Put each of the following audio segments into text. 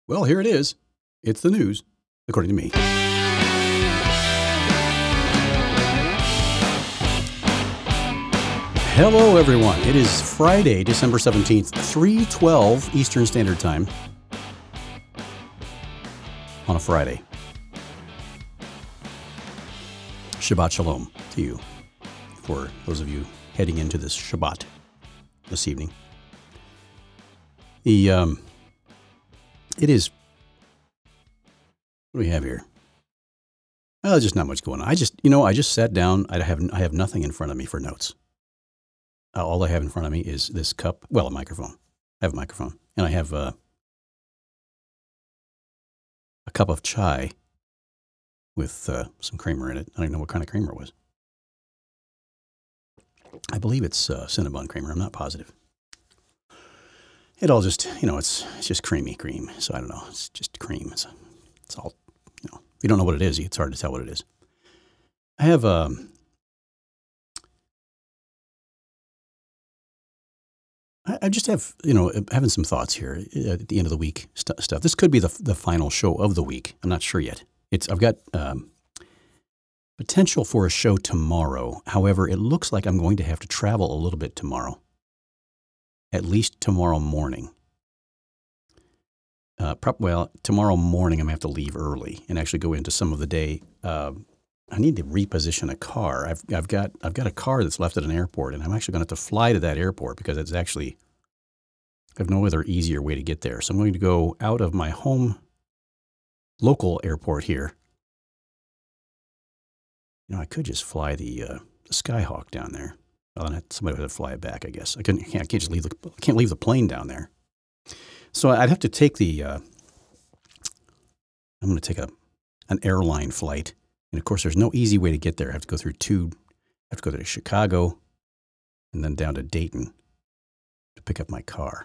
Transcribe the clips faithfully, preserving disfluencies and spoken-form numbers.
Well, here it is. It's the news, according to me. Hello, everyone. It is Friday, December seventeenth, three twelve Eastern Standard Time on a Friday. Shabbat Shalom to you for those of you heading into this Shabbat this evening. The, um, it is, what do we have here? Well, just not much going on. I just, you know, I just sat down. I have, I have nothing in front of me for notes. Uh, all I have in front of me is this cup, well, a microphone. I have a microphone. And I have uh, a cup of chai with uh, some creamer in it. I don't know what kind of creamer it was. I believe it's uh, Cinnabon creamer. I'm not positive. It all just, you know, it's it's just creamy cream. So I don't know. It's just cream. It's, it's all, you know, if you don't know what it is, it's hard to tell what it is. I have, um, I, I just have, you know, having some thoughts here at the end of the week st- stuff. This could be the the final show of the week. I'm not sure yet. It's I've got um, potential for a show tomorrow. However, it looks like I'm going to have to travel a little bit tomorrow. At least tomorrow morning. Uh, pro- well, tomorrow morning I'm going to have to leave early and actually go into some of the day. Uh, I need to reposition a car. I've I've got I've got a car that's left at an airport, and I'm actually going to have to fly to that airport because it's actually I have no other easier way to get there. So I'm going to go out of my home local airport here. You know, I could just fly the, uh, the Skyhawk down there. Well, then somebody would have to fly it back, I guess. I couldn't. I can't just leave the. I can't leave the plane down there. So I'd have to take the. Uh, I'm going to take a an airline flight, and of course, there's no easy way to get there. I have to go through two. I have to go to Chicago, and then down to Dayton to pick up my car.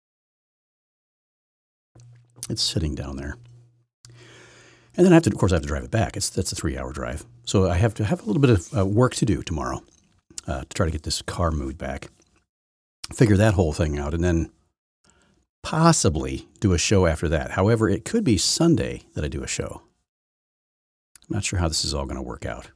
It's sitting down there, and then I have to. Of course, I have to drive it back. It's that's a three-hour drive, so I have to have a little bit of uh, work to do tomorrow. Uh, to try to get this car mood back, figure that whole thing out, and then possibly do a show after that. However, it could be Sunday that I do a show. I'm not sure how this is all going to work out.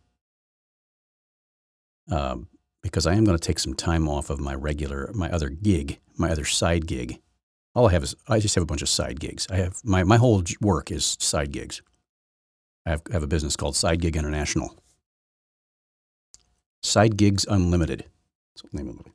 Um, because I am going to take some time off of my regular, my other gig, my other side gig. All I have is, I just have a bunch of side gigs. I have, my, my whole work is side gigs. I have, I have a business called Side Gig International. Side Gigs Unlimited. That's the name of it.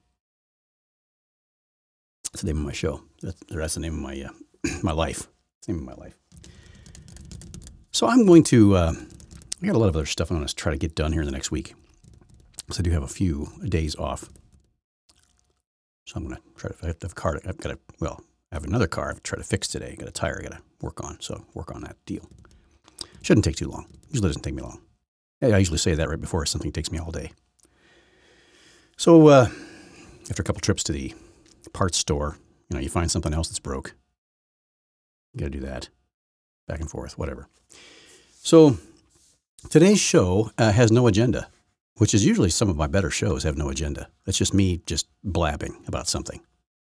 That's the name of my show. That's, that's the name of my uh, my life. That's the name of my life. So I'm going to. Uh, I got a lot of other stuff I want to try to get done here in the next week. So I do have a few days off. So I'm going to try to. I have to have a car. I've got to. Well, I have another car. I've tried to fix today. I got a tire. I got to work on. So work on that deal. Shouldn't take too long. Usually doesn't take me long. I usually say that right before something takes me all day. So uh, after a couple trips to the parts store, you know, you find something else that's broke. You got to do that. Back and forth, whatever. So today's show uh, has no agenda, which is usually some of my better shows have no agenda. It's just me just blabbing about something.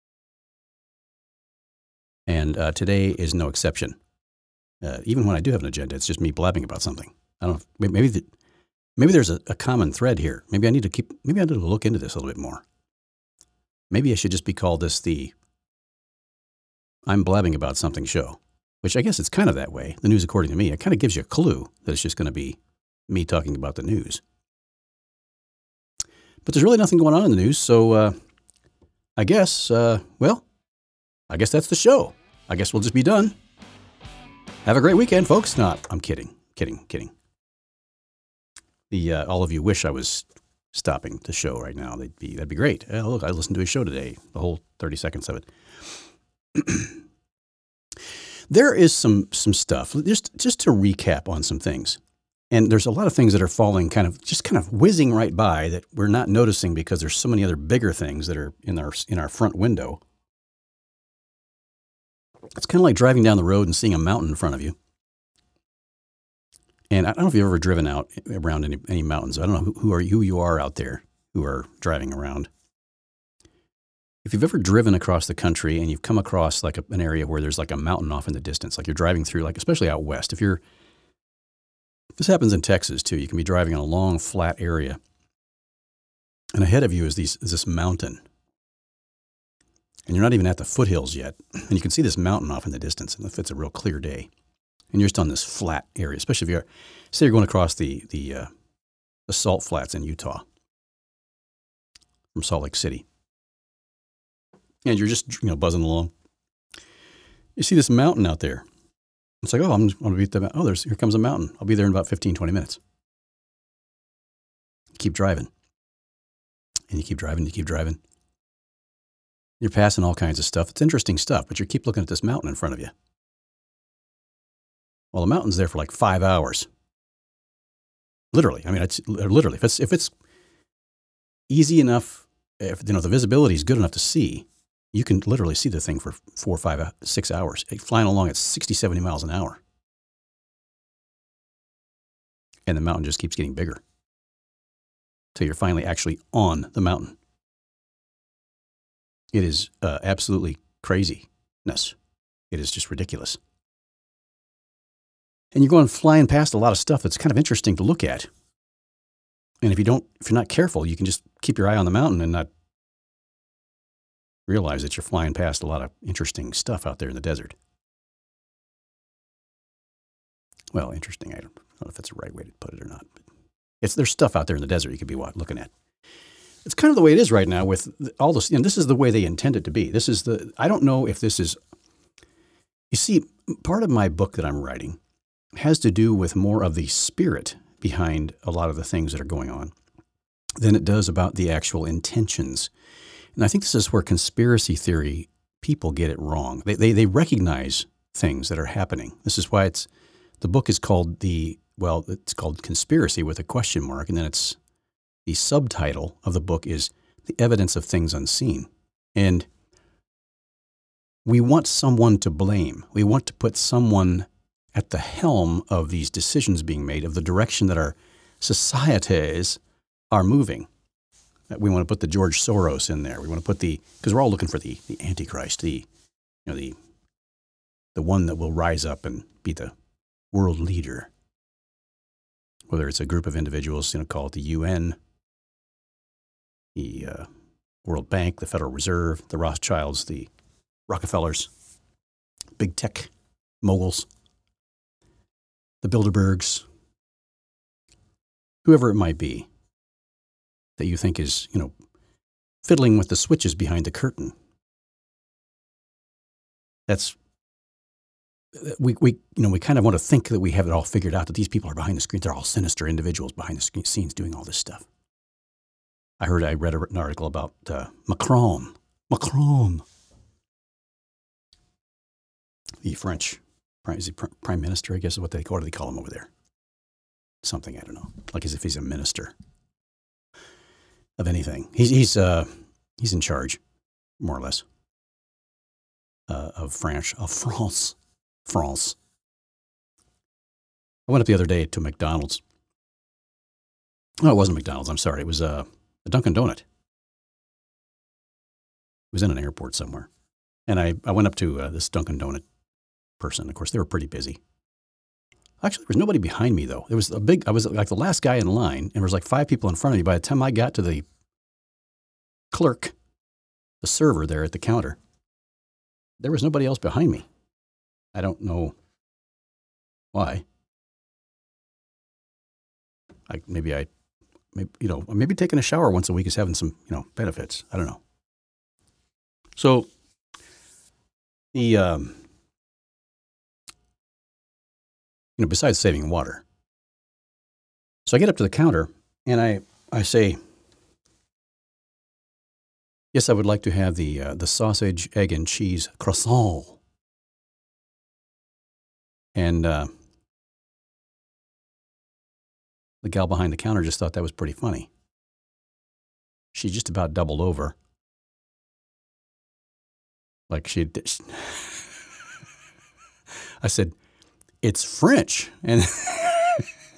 And uh, today is no exception. Uh, even when I do have an agenda, it's just me blabbing about something. I don't know, maybe the, Maybe there's a, a common thread here. Maybe I need to keep, maybe I need to look into this a little bit more. Maybe I should just be called this the I'm blabbing about something show, which I guess it's kind of that way. The news, according to me, it kind of gives you a clue that it's just going to be me talking about the news. But there's really nothing going on in the news. So uh, I guess, uh, well, I guess that's the show. I guess we'll just be done. Have a great weekend, folks. No, I'm kidding, kidding, kidding. The uh, all of you wish I was stopping the show right now. They'd be that'd be great. Oh, look, I listened to his show today, the whole thirty seconds of it. There is some some stuff. Just just to recap on some things, and there's a lot of things that are falling kind of just kind of whizzing right by that we're not noticing because there's so many other bigger things that are in our in our front window. It's kind of like driving down the road and seeing a mountain in front of you. And I don't know if you've ever driven out around any, any mountains. I don't know who, who are who you are out there who are driving around. If you've ever driven across the country and you've come across like a, an area where there's like a mountain off in the distance, like you're driving through, like especially out west, if you're, this happens in Texas too. You can be driving on a long flat area, and ahead of you is, these, is this mountain, and you're not even at the foothills yet, and you can see this mountain off in the distance, and if it's a real clear day, and you're just on this flat area, especially if you're, say you're going across the the uh, the Salt Flats in Utah from Salt Lake City. And you're just, you know, buzzing along. You see this mountain out there. It's like, oh, I'm going to beat the mountain. Oh, there's, here comes a mountain. I'll be there in about fifteen, twenty minutes. You keep driving. And you keep driving, you keep driving. You're passing all kinds of stuff. It's interesting stuff, but you keep looking at this mountain in front of you. Well, the mountain's there for like five hours. Literally. I mean, it's literally, if it's, if it's easy enough, if, you know, the visibility is good enough to see, you can literally see the thing for four, five, six hours, flying along at sixty, seventy miles an hour. And the mountain just keeps getting bigger till you're finally actually on the mountain. It is uh, absolutely craziness. It is just ridiculous. And you're going flying past a lot of stuff that's kind of interesting to look at. And if you don't, if you're not careful, you can just keep your eye on the mountain and not realize that you're flying past a lot of interesting stuff out there in the desert. Well, interesting. I don't know if that's the right way to put it or not. But it's, there's stuff out there in the desert you could be looking at. It's kind of the way it is right now with all this. And this is the way they intend it to be. This is the, I don't know if this is, you see, part of my book that I'm writing has to do with more of the spirit behind a lot of the things that are going on than it does about the actual intentions. And I think this is where conspiracy theory people get it wrong. They, they, they recognize things that are happening. This is why it's, the book is called the, well, it's called Conspiracy with a question mark. And then it's, the subtitle of the book is The Evidence of Things Unseen. And we want someone to blame. We want to put someone at the helm of these decisions being made, of the direction that our societies are moving. We want to put the George Soros in there. We want to put the, because we're all looking for the, the Antichrist, the, you know, the, the one that will rise up and be the world leader. Whether it's a group of individuals, you know, call it the U N, the uh, World Bank, the Federal Reserve, the Rothschilds, the Rockefellers, big tech moguls, the Bilderbergs, whoever it might be that you think is, you know, fiddling with the switches behind the curtain. That's, we, we, you know, we kind of want to think that we have it all figured out, that these people are behind the screen. They're all sinister individuals behind the scenes doing all this stuff. I heard, I read an article about uh, Macron. Macron. The French, is he prime minister, I guess is what they, what do they call him over there? Something, I don't know. Like as if he's a minister of anything. He's, he's, uh, he's in charge, more or less, uh, of France, of France. France. I went up the other day to McDonald's. No, it wasn't McDonald's. I'm sorry. It was uh, a Dunkin' Donut. It was in an airport somewhere. And I, I went up to uh, this Dunkin' Donut person. Of course, they were pretty busy. Actually, there was nobody behind me, though. There was a big, I was like the last guy in line, and there was like five people in front of me. By the time I got to the clerk, the server there at the counter, there was nobody else behind me. I don't know why. I, maybe I, maybe, you know, maybe taking a shower once a week is having some, you know, benefits. I don't know. So the, um, you know, besides saving water. So I get up to the counter and I, I say, yes, I would like to have the, uh, the sausage, egg, and cheese croissant. And uh, the gal behind the counter just thought that was pretty funny. She just about doubled over. Like she had, I said, it's French. And,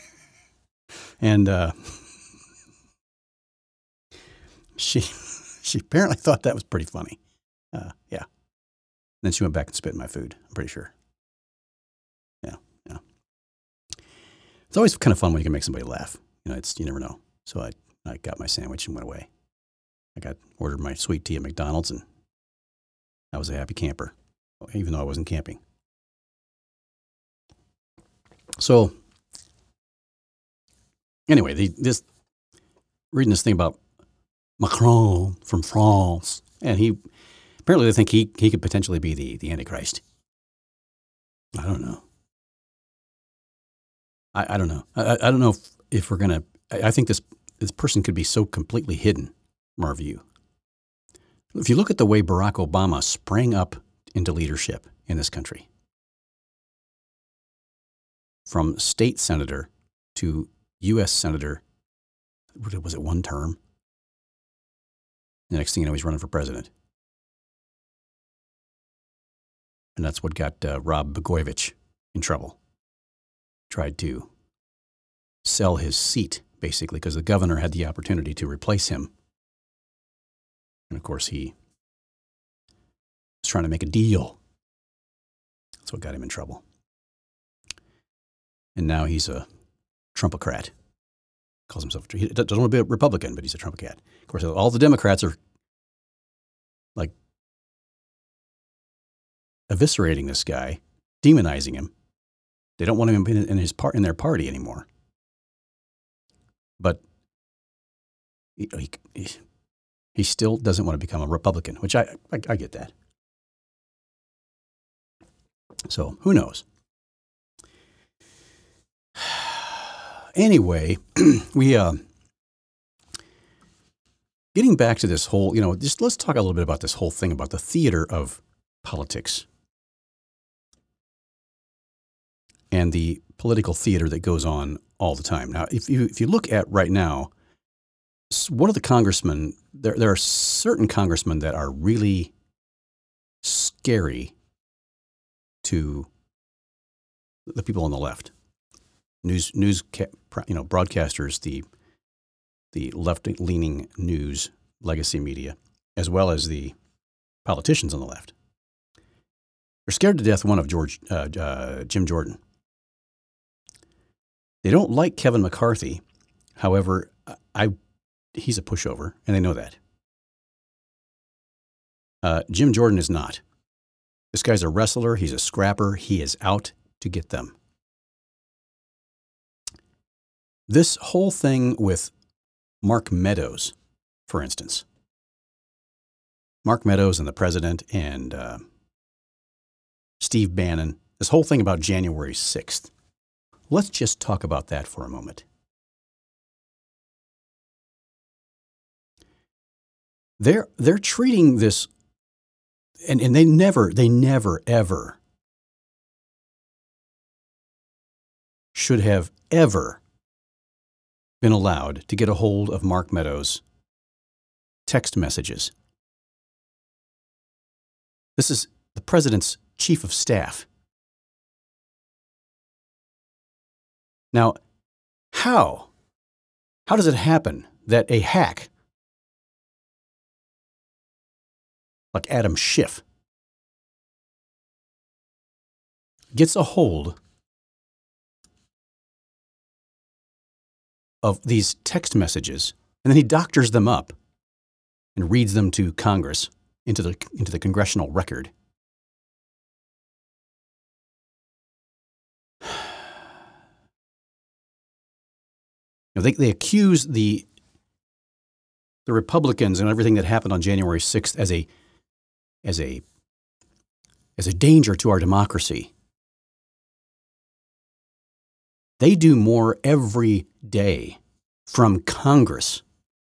and uh, she, she she apparently thought that was pretty funny. Uh, yeah. Then she went back and spit in my food, I'm pretty sure. Yeah, yeah. It's always kind of fun when you can make somebody laugh. You know, it's you never know. So I, I got my sandwich and went away. I got ordered my sweet tea at McDonald's, and I was a happy camper, even though I wasn't camping. So anyway, the, this reading this thing about Macron from France, and he apparently they think he he could potentially be the the Antichrist. I don't know. I, I don't know. I, I don't know if, if we're gonna. I, I think this this person could be so completely hidden from our view. If you look at the way Barack Obama sprang up into leadership in this country, from state senator to U S senator, was it one term? The next thing you know, he's running for president. And that's what got uh, Rod Blagojevich in trouble. Tried to sell his seat, basically, because the governor had the opportunity to replace him. And of course, he was trying to make a deal. That's what got him in trouble. And now he's a Trumpocrat. Calls himself, he doesn't want to be a Republican, but he's a Trumpocrat. Of course, all the Democrats are like eviscerating this guy, demonizing him. They don't want him in, in his part in their party anymore. But he, he, he still doesn't want to become a Republican, which I, I, I get that. So who knows? Anyway, we uh, getting back to this whole, you know, just let's talk a little bit about this whole thing about the theater of politics and the political theater that goes on all the time. Now, if you if you look at right now, one of the congressmen, there there are certain congressmen that are really scary to the people on the left. News, news, you know, broadcasters, the the left-leaning news, legacy media, as well as the politicians on the left. They're scared to death. One of George, uh, uh, Jim Jordan. They don't like Kevin McCarthy. However, I, he's a pushover, and they know that. Uh, Jim Jordan is not. This guy's a wrestler. He's a scrapper. He is out to get them. This whole thing with Mark Meadows, for instance, Mark Meadows and the president and uh, Steve Bannon, this whole thing about January sixth. Let's just talk about that for a moment. They're, they're treating this, and, and they never, they never, ever should have ever been allowed to get a hold of Mark Meadows' text messages. This is the president's chief of staff. Now, how? How does it happen that a hack like Adam Schiff gets a hold of these text messages, and then he doctors them up and reads them to Congress into the into the congressional record? You know, they they accuse the the Republicans and everything that happened on January sixth as a as a as a danger to our democracy. They do more every day from Congress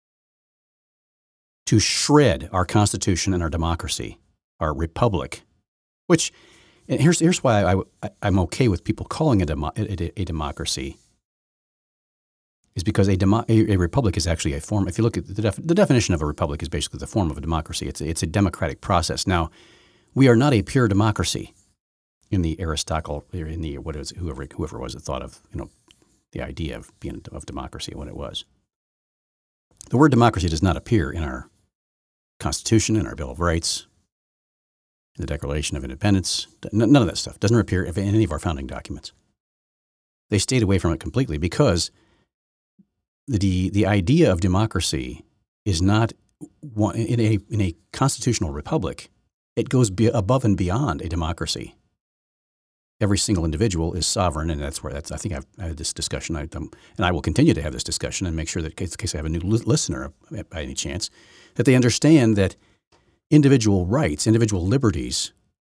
to shred our Constitution and our democracy, our republic, which, and here's, here's why I, I, I'm okay with people calling it a, a, a democracy, is because a, demo, a, a republic is actually a form. If you look at the, def, the definition of a republic is basically the form of a democracy. It's a, it's a democratic process. Now, we are not a pure democracy. In the Aristotle, in the what is whoever whoever was it thought of, you know, the idea of being of democracy, what it was. The word democracy does not appear in our Constitution, in our Bill of Rights, in the Declaration of Independence. None of that stuff doesn't appear in any of our founding documents. They stayed away from it completely because the the idea of democracy is not one, in a in a constitutional republic. It goes be above and beyond a democracy. Every single individual is sovereign, and that's where that's. I think I've I had this discussion, I, um, and I will continue to have this discussion and make sure that in case, in case I have a new li- listener by any chance, that they understand that individual rights, individual liberties,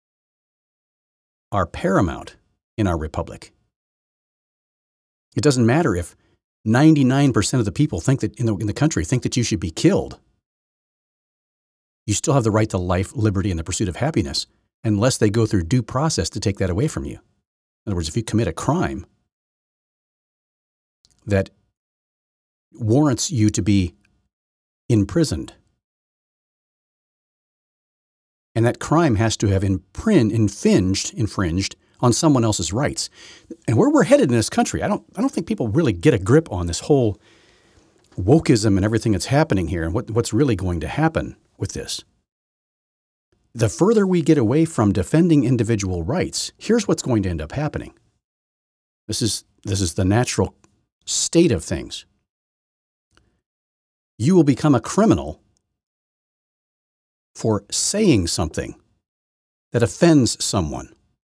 are paramount in our republic. It doesn't matter if ninety-nine percent of the people think that in the in the country think that you should be killed. You still have the right to life, liberty, and the pursuit of happiness, unless they go through due process to take that away from you. In other words, if you commit a crime that warrants you to be imprisoned, and that crime has to have imprin- infringed, infringed on someone else's rights. And where we're headed in this country, I don't, I don't think people really get a grip on this whole wokeism and everything that's happening here and what, what's really going to happen with this. The further we get away from defending individual rights, here's what's going to end up happening. This is, this is the natural state of things. You will become a criminal for saying something that offends someone.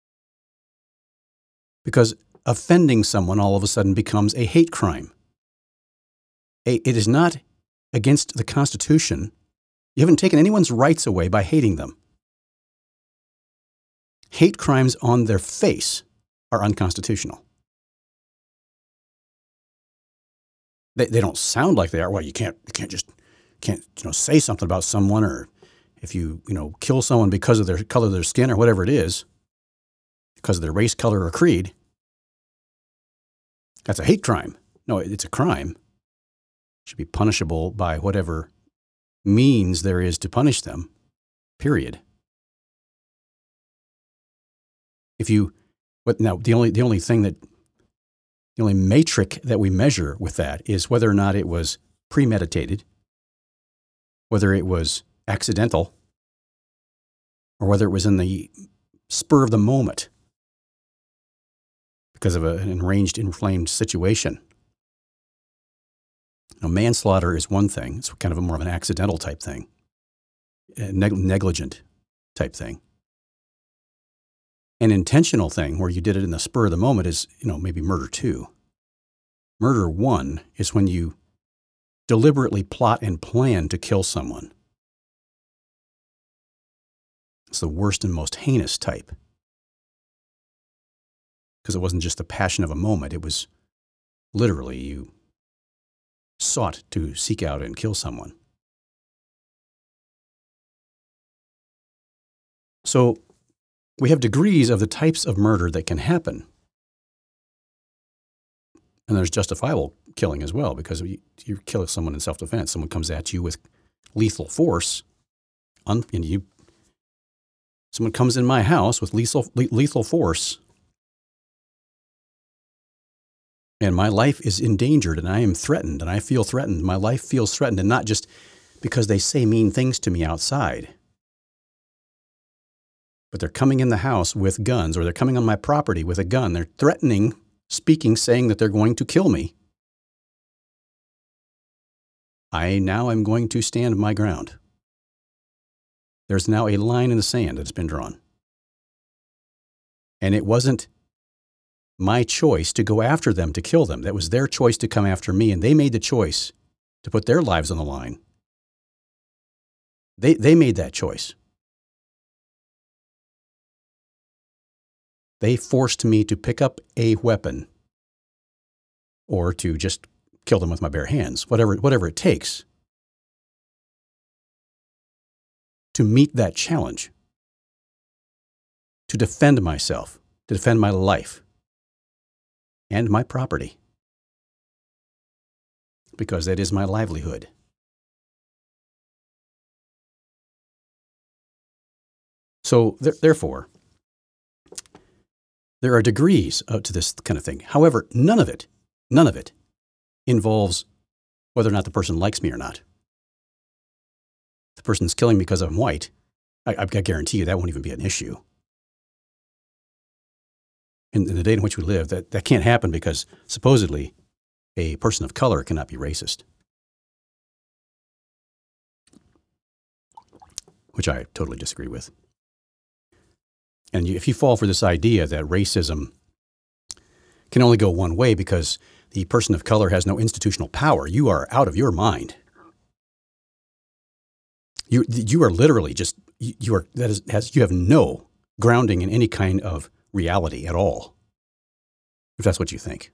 Because offending someone all of a sudden becomes a hate crime. A, it is not against the Constitution. You haven't taken anyone's rights away by hating them. Hate crimes on their face are unconstitutional. They, they don't sound like they are. Well, you can't you can't just can't you know say something about someone, or if you you know kill someone because of their color of their skin or whatever it is, because of their race, color, or creed. That's a hate crime. No, it's a crime. It should be punishable by whatever means there is to punish them, period. If you, but now the only the only thing that, the only metric that we measure with that is whether or not it was premeditated, whether it was accidental, or whether it was in the spur of the moment because of a, an enraged, inflamed situation. Now, manslaughter is one thing. It's kind of a more of an accidental type thing, a neg- negligent type thing. An intentional thing where you did it in the spur of the moment is, you know, maybe murder two. Murder one is when you deliberately plot and plan to kill someone. It's the worst and most heinous type. Because it wasn't just the passion of a moment. It was literally you sought to seek out and kill someone. So we have degrees of the types of murder that can happen. And there's justifiable killing as well, because you, you kill someone in self-defense. Someone comes at you with lethal force, un, and you, someone comes in my house with lethal, lethal force, and my life is endangered, and I am threatened, and I feel threatened. My life feels threatened, and not just because they say mean things to me outside, but they're coming in the house with guns, or they're coming on my property with a gun. They're threatening, speaking, saying that they're going to kill me. I now am going to stand my ground. There's now a line in the sand that's been drawn. And it wasn't my choice to go after them to kill them. That was their choice to come after me, and they made the choice to put their lives on the line. They, they made that choice. They forced me to pick up a weapon or to just kill them with my bare hands, whatever, whatever it takes to meet that challenge, to defend myself, to defend my life and my property, because that is my livelihood. So th- therefore, there are degrees uh, to this kind of thing. However, none of it, none of it involves whether or not the person likes me or not. the person's killing me because I'm white, I, I guarantee you that won't even be an issue. In, in the day in which we live, that, that can't happen because supposedly a person of color cannot be racist, which I totally disagree with. And you, if you fall for this idea that racism can only go one way because the person of color has no institutional power, you are out of your mind. You you are literally just you, you are that is has you have no grounding in any kind of reality at all, if that's what you think.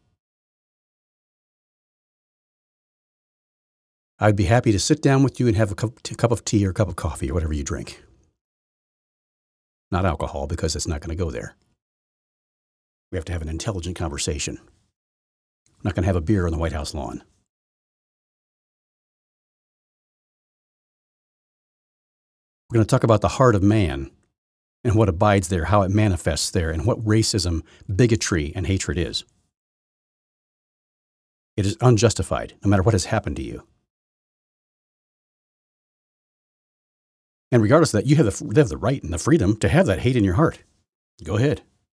I'd be happy to sit down with you and have a cup, a cup of tea or a cup of coffee or whatever you drink. Not alcohol, because it's not going to go there. We have to have an intelligent conversation. I'm not going to have a beer on the White House lawn. We're going to talk about the heart of man and what abides there, how it manifests there, and what racism, bigotry, and hatred is. It is unjustified, no matter what has happened to you. And regardless of that, you have the, they have the right and the freedom to have that hate in your heart. Go ahead.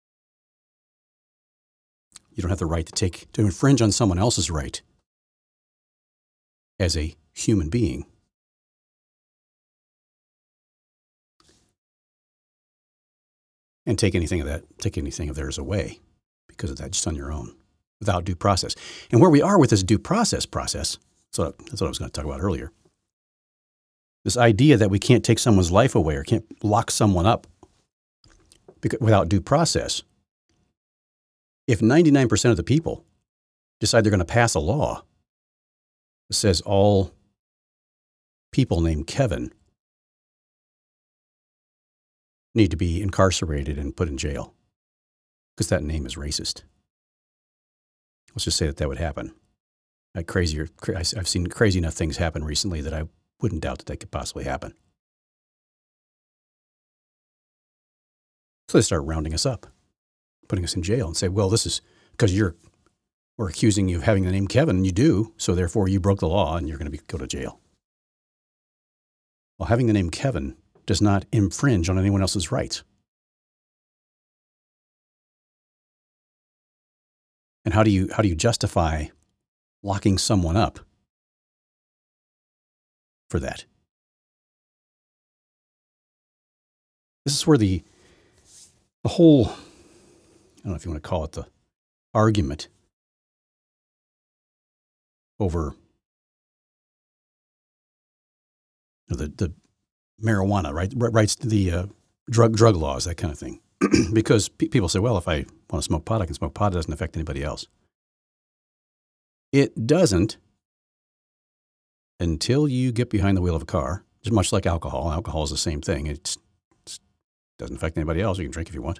You don't have the right to take to infringe on someone else's right as a human being. And take anything of that, take anything of theirs away because of that, just on your own, without due process. And where we are with this due process process, so that's what I was going to talk about earlier. This idea that we can't take someone's life away or can't lock someone up without due process. If ninety-nine percent of the people decide they're going to pass a law that says all people named Kevin need to be incarcerated and put in jail because that name is racist. Let's just say that that would happen. Like crazier, I've seen crazy enough things happen recently that I wouldn't doubt that that could possibly happen. So they start rounding us up, putting us in jail and say, well, this is because you're, we're accusing you of having the name Kevin, and you do, so therefore you broke the law and you're going to be, go to jail. Well, having the name Kevin does not infringe on anyone else's rights. And how do you, how do you justify locking someone up for that? This is where the, the whole, I don't know if you want to call it the argument over you know, the, the marijuana, right? Rights to the uh, drug drug laws, that kind of thing. Because pe- people say, well, if I want to smoke pot, I can smoke pot. It doesn't affect anybody else. It doesn't until you get behind the wheel of a car. It's much like alcohol. Alcohol is the same thing. It doesn't affect anybody else. You can drink if you want.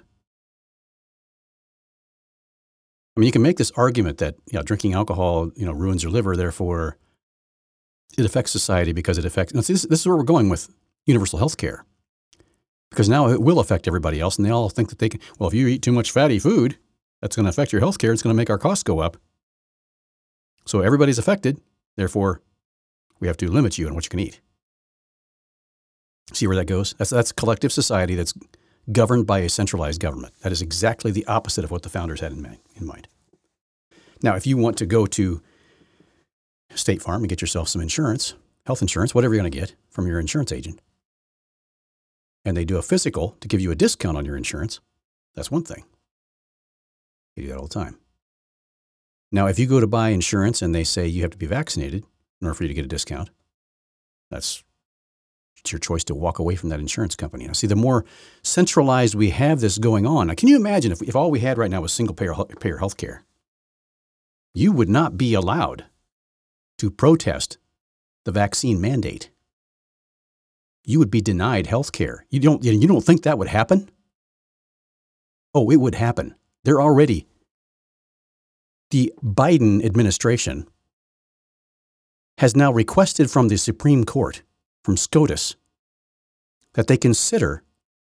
I mean, you can make this argument that you know, drinking alcohol you know, ruins your liver, therefore it affects society because it affects... Now, see, this, this is where we're going with universal health care. Because now it will affect everybody else, and they all think that they can... Well, if you eat too much fatty food, that's going to affect your health care. It's going to make our costs go up. So everybody's affected. Therefore, we have to limit you on what you can eat. See where that goes? That's, that's collective society that's governed by a centralized government. That is exactly the opposite of what the founders had in mind. In mind. Now, if you want to go to State Farm and get yourself some insurance, health insurance, whatever you're going to get from your insurance agent, and they do a physical to give you a discount on your insurance, that's one thing. They do that all the time. Now, if you go to buy insurance and they say you have to be vaccinated in order for you to get a discount, that's it's your choice to walk away from that insurance company. Now, see, the more centralized we have this going on, now, can you imagine if, if all we had right now was single-payer payer health care? You would not be allowed to protest the vaccine mandate. You would be denied health care. You don't, you don't think that would happen? Oh, it would happen. They're already, the Biden administration has now requested from the Supreme Court, from SCOTUS, that they consider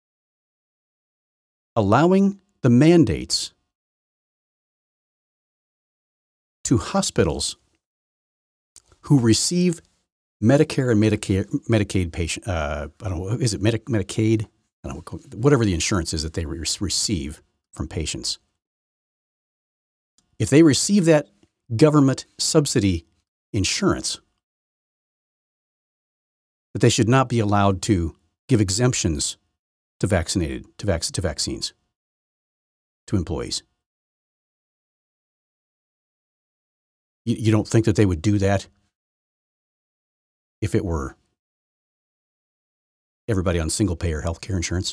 allowing the mandates to hospitals who receive Medicare and Medicare, Medicaid patient, uh, I don't know, is it Medi- Medicaid? I don't know, whatever the insurance is that they re- receive from patients. If they receive that government subsidy insurance, that they should not be allowed to give exemptions to vaccinated, to, vac- to vaccines, to employees. You, you don't think that they would do that if it were everybody on single payer health care insurance?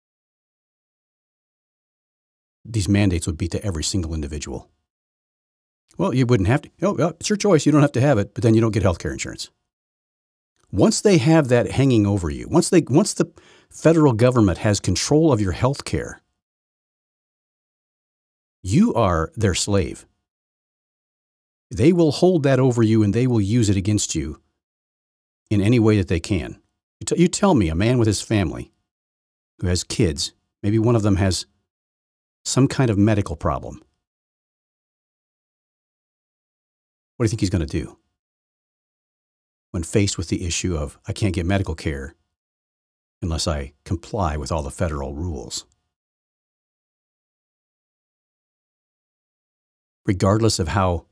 These mandates would be to every single individual. Well, you wouldn't have to. Oh, well, it's your choice. You don't have to have it, but then you don't get health care insurance. Once they have that hanging over you, once they, once the federal government has control of your health care, you are their slave. They will hold that over you and they will use it against you in any way that they can. You, t- you tell me a man with his family who has kids, maybe one of them has some kind of medical problem. What do you think he's going to do when faced with the issue of, I can't get medical care unless I comply with all the federal rules? Regardless of how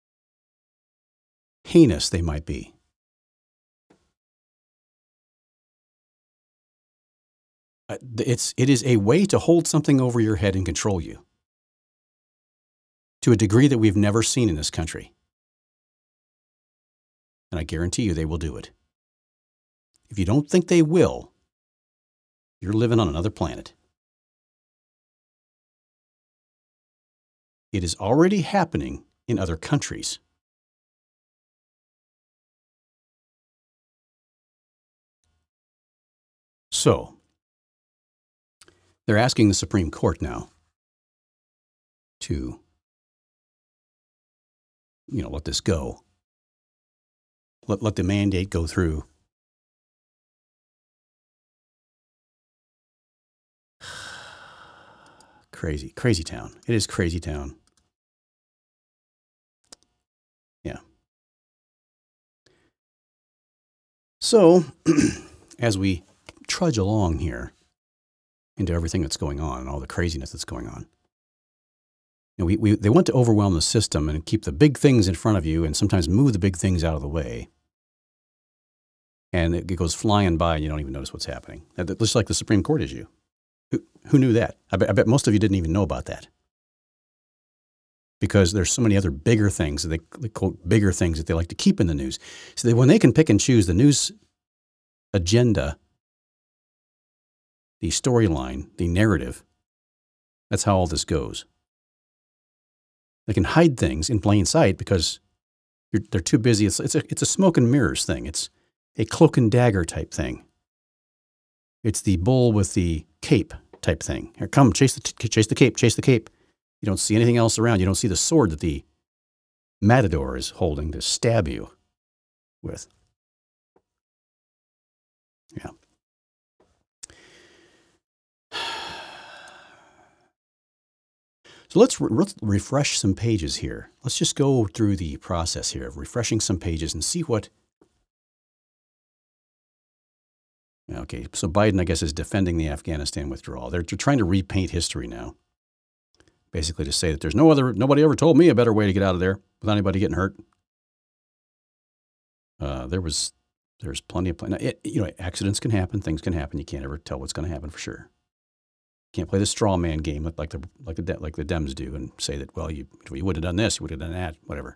heinous they might be. It's, it is a way to hold something over your head and control you to a degree that we've never seen in this country. And I guarantee you they will do it. If you don't think they will, you're living on another planet. It is already happening in other countries. So, they're asking the Supreme Court now to, you know, let this go. Let, let the mandate go through. Crazy, crazy town. It is crazy town. Yeah. So, as we trudge along here into everything that's going on and all the craziness that's going on, you know, we, we, they want to overwhelm the system and keep the big things in front of you and sometimes move the big things out of the way. And it goes flying by and you don't even notice what's happening. Just like the Supreme Court issue. Who, who knew that? I bet, I bet most of you didn't even know about that. Because there's so many other bigger things, that they, they quote bigger things that they like to keep in the news. So that when they can pick and choose the news agenda, the storyline, the narrative, that's how all this goes. They can hide things in plain sight because you're, they're too busy. It's, it's, a, it's a smoke and mirrors thing. It's a cloak and dagger type thing. It's the bull with the cape type thing. Here, come, chase the, chase the cape, chase the cape. You don't see anything else around. You don't see the sword that the matador is holding to stab you with. Yeah. So let's, re- let's refresh some pages here. Let's just go through the process here of refreshing some pages and see what. Okay, so Biden, I guess, is defending the Afghanistan withdrawal. They're, they're trying to repaint history now. Basically to say that there's no other, nobody ever told me a better way to get out of there without anybody getting hurt. Uh, there was, there's plenty of, pl- it, you know, accidents can happen, things can happen. You can't ever tell what's going to happen for sure. Can't play the straw man game like the, like the, like the Dems do and say that, well, you, you would have done this, you would have done that, whatever.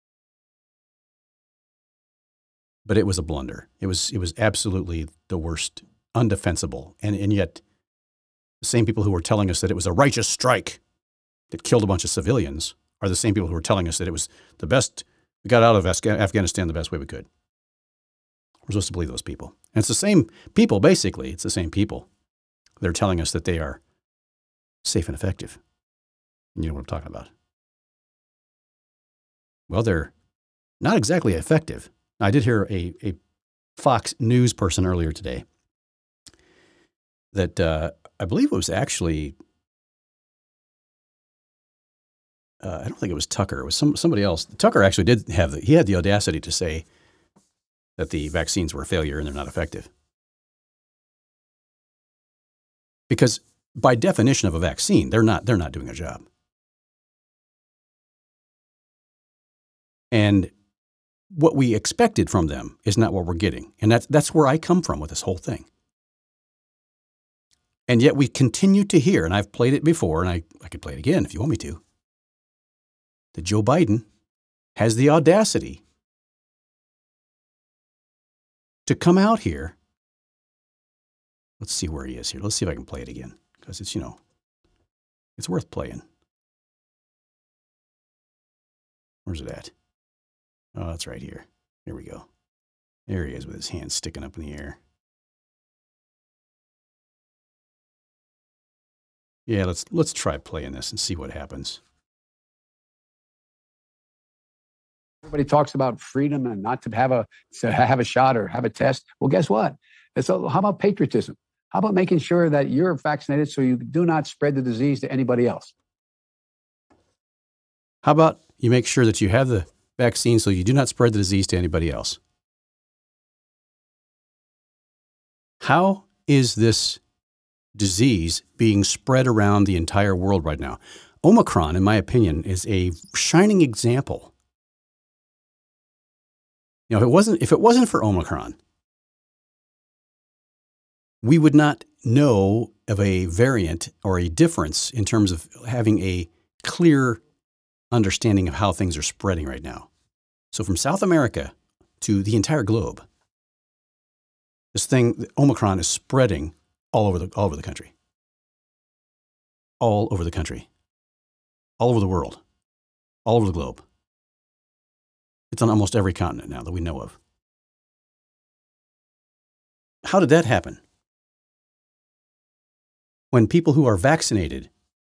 But it was a blunder. It was, it was absolutely the worst, undefensible. And, and yet the same people who were telling us that it was a righteous strike that killed a bunch of civilians are the same people who were telling us that it was the best, we got out of Afghanistan the best way we could. We're supposed to believe those people. And it's the same people, basically. It's the same people. They're telling us that they are safe and effective. And you know what I'm talking about. Well, they're not exactly effective. I did hear a, a Fox News person earlier today that uh, I believe it was actually, uh, I don't think it was Tucker. It was some somebody else. Tucker actually did have the, he had the audacity to say that the vaccines were a failure and they're not effective. Because by definition of a vaccine, they're not, they're not doing a job. And what we expected from them is not what we're getting. And that's, that's where I come from with this whole thing. And yet we continue to hear, and I've played it before, and I, I could play it again if you want me to, that Joe Biden has the audacity to come out here. Let's see where he is here. Let's see if I can play it again, because it's, you know, it's worth playing. Where's it at? Oh, it's right here. Here we go. There he is with his hands sticking up in the air. Yeah, let's let's try playing this and see what happens. Everybody talks about freedom and not to have a to have a shot or have a test. Well, guess what? So how about patriotism? How about making sure that you're vaccinated so you do not spread the disease to anybody else? How about you make sure that you have the vaccine so you do not spread the disease to anybody else? How is this disease being spread around the entire world right now? Omicron, in my opinion, is a shining example. You know, if it wasn't, if it wasn't for Omicron, we would not know of a variant or a difference in terms of having a clear understanding of how things are spreading right now. So from South America to the entire globe, this thing, Omicron, is spreading all over the all over the country. All over the country. All over the world. All over the globe. It's on almost every continent now that we know of. How did that happen? When people who are vaccinated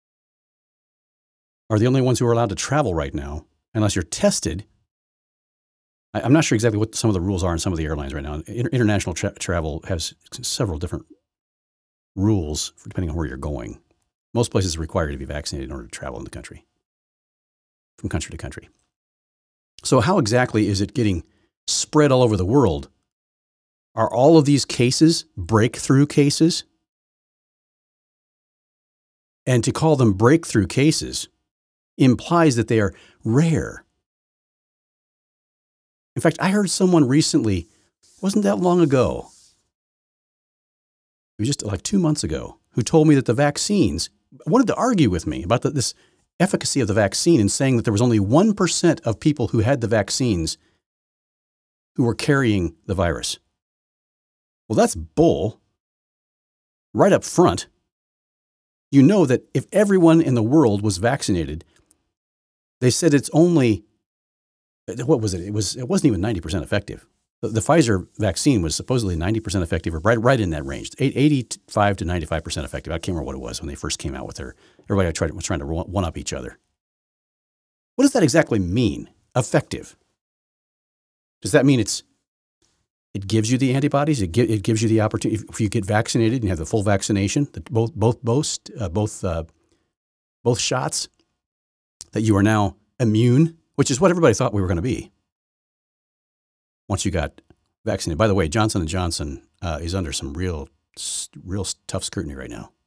are the only ones who are allowed to travel right now, unless you're tested. I, I'm not sure exactly what some of the rules are in some of the airlines right now. Inter- international tra- travel has several different rules for depending on where you're going. Most places require you to be vaccinated in order to travel in the country, from country to country. So how exactly is it getting spread all over the world? Are all of these cases breakthrough cases? And to call them breakthrough cases implies that they are rare. In fact, I heard someone recently, wasn't that long ago, it was just like two months ago, who told me that the vaccines, wanted to argue with me about the, this efficacy of the vaccine and saying that there was only one percent of people who had the vaccines who were carrying the virus. Well, that's bull. Right up front, you know that if everyone in the world was vaccinated, they said it's only, what was it? It was, it wasn't even ninety percent effective. The, the Pfizer vaccine was supposedly ninety percent effective, or right, right in that range, eighty-five to ninety-five percent effective. I can't remember what it was when they first came out with their, everybody tried, was trying to one up each other. What does that exactly mean? Effective. Does that mean it's, it gives you the antibodies? It, gi- it gives you the opportunity, if you get vaccinated and you have the full vaccination, the, both, both, both, uh, both, uh, both shots, that you are now immune, which is what everybody thought we were going to be once you got vaccinated. By the way, Johnson and Johnson uh, is under some real, real tough scrutiny right now.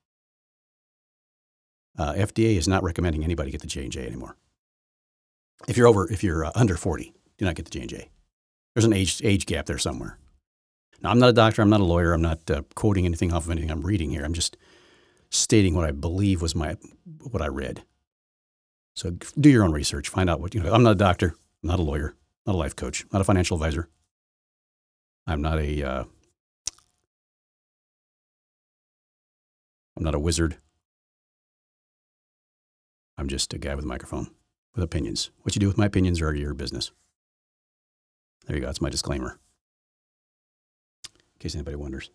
Uh, F D A is not recommending anybody get the J and J anymore. If you're over, if you're uh, under forty, do not get the J and J. There's an age age gap there somewhere. Now, I'm not a doctor. I'm not a lawyer. I'm not uh, quoting anything off of anything I'm reading here. I'm just stating what I believe was my what I read. So do your own research. Find out what you know. I'm not a doctor. I'm not a lawyer. Not a life coach. Not a financial advisor. I'm not a. Uh, I'm not a wizard. I'm just a guy with a microphone with opinions. What you do with my opinions are your business. There you go. That's my disclaimer. In case anybody wonders.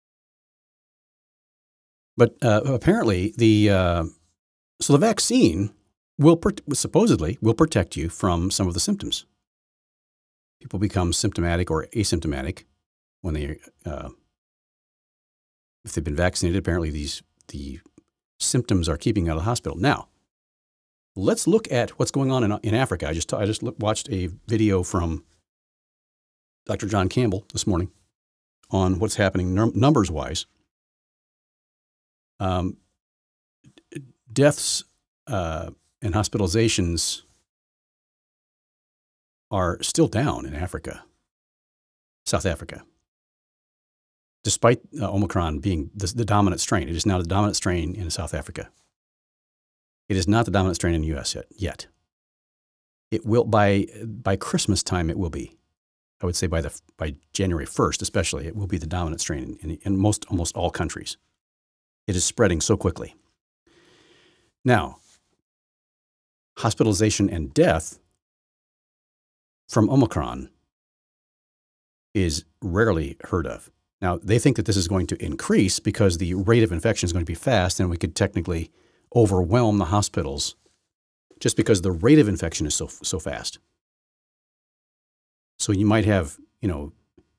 But uh, apparently, the uh, so the vaccine will supposedly will protect you from some of the symptoms. People become symptomatic or asymptomatic when they, uh, if they've been vaccinated. Apparently, these the symptoms are keeping you out of the hospital. Now, let's look at what's going on in in Africa. I just I just look, watched a video from Doctor John Campbell this morning on what's happening num- numbers-wise. Um, deaths uh, and hospitalizations are still down in Africa, South Africa, despite uh, Omicron being the, the dominant strain. It is now the dominant strain in South Africa. It is not the dominant strain in the U S yet. yet. It will by by Christmas time. It will be. I would say by the by January first, especially, it will be the dominant strain in, in, in most almost all countries. It is spreading so quickly. Now, hospitalization and death from Omicron is rarely heard of. Now, they think that this is going to increase because the rate of infection is going to be fast, and we could technically overwhelm the hospitals just because the rate of infection is so so fast. So you might have, you know,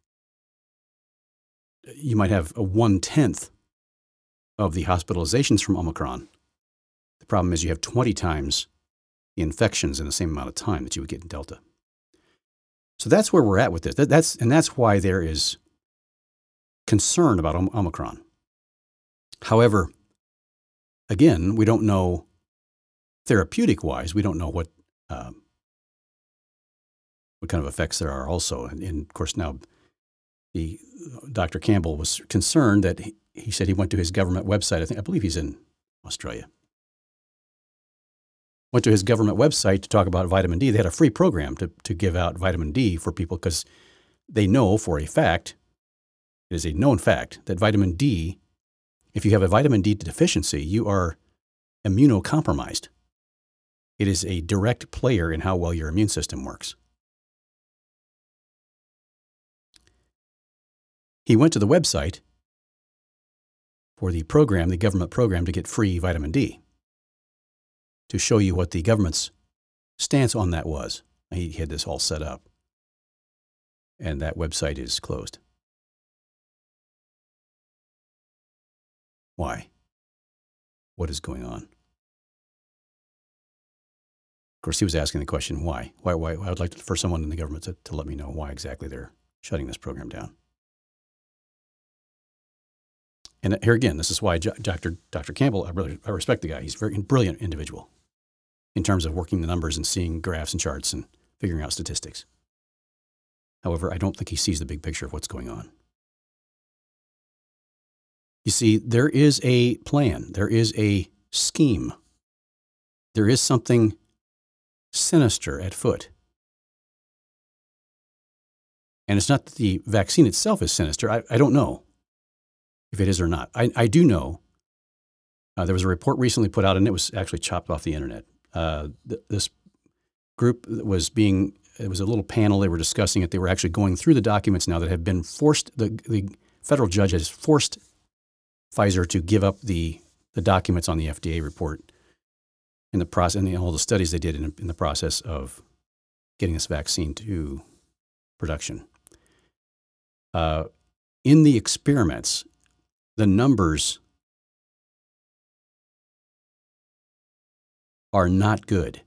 you might have a one-tenth of the hospitalizations from Omicron. The problem is you have twenty times the infections in the same amount of time that you would get in Delta. So that's where we're at with this. That, that's and that's why there is concern about Omicron. However, again, we don't know therapeutic-wise. We don't know what um, what kind of effects there are also. And, and of course, now the Doctor Campbell was concerned that he, he said he went to his government website. I think I believe he's in Australia. Went to his government website to talk about vitamin D. They had a free program to, to give out vitamin D for people because they know for a fact, it is a known fact, that vitamin D, if you have a vitamin D deficiency, you are immunocompromised. It is a direct player in how well your immune system works. He went to the website for the program, the government program to get free vitamin D, to show you what the government's stance on that was. He had this all set up, and that website is closed. Why? What is going on? Of course, he was asking the question, why? Why? Why? I would like to, for someone in the government to, to let me know why exactly they're shutting this program down. And here again, this is why Doctor Doctor Campbell, I really I respect the guy. He's a very brilliant individual in terms of working the numbers and seeing graphs and charts and figuring out statistics. However, I don't think he sees the big picture of what's going on. You see, there is a plan. There is a scheme. There is something sinister at foot. And it's not that the vaccine itself is sinister. I, I don't know if it is or not. I, I do know uh, there was a report recently put out, and it was actually chopped off the internet. Uh, th- this group was being, it was a little panel. They were discussing it. They were actually going through the documents now that have been forced. The, the federal judge has forced Pfizer to give up the, the documents on the F D A report in the process, and all the studies they did in, in the process of getting this vaccine to production. Uh, in the experiments, the numbers are not good.